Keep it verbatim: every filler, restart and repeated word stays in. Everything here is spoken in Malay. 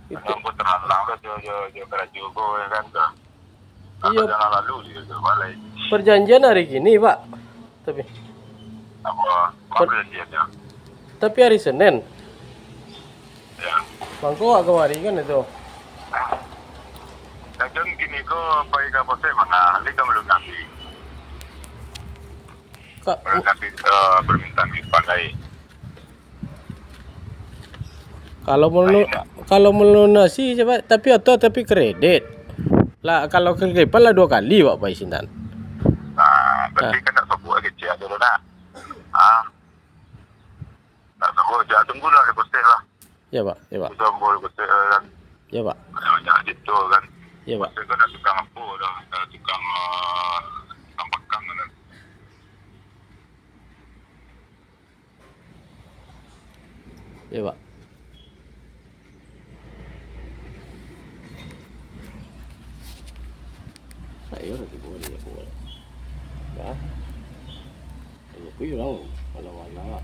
Itu Dengan putaran lang dah dia dia dia kerja go kan dah. iya Jalan lalu dia ke balai. perjanjian hari gini, Pak. Tapi Apa per, apa dia dia. tapi hari Senin. Ya. Bangko gak kemarin kan itu. Dan kini ko baik apa sih mana liga belum nanti. Kak, Belum nanti uh, permintaan di pandai. kalau melu kalau melunasi coba tapi auto tapi kredit. Lah kalau kredit lah dua kali Pak Pak Sintan. Nah, berarti Nah, kan nak sebut kecil dulu nak. Ah, nak sebut jangan tunggu lah reposter lah. ya Pak, ya Pak. Kita boleh reposter kan. Ya Pak. Banyak gitu kan. Ya Pak. Reposter kan nak tukang apa dah. Dah tukang uh, tukang pakang kan. Ya Pak. Ayo nanti boleh ya boleh. Ya. Ini kuy lang wala wala.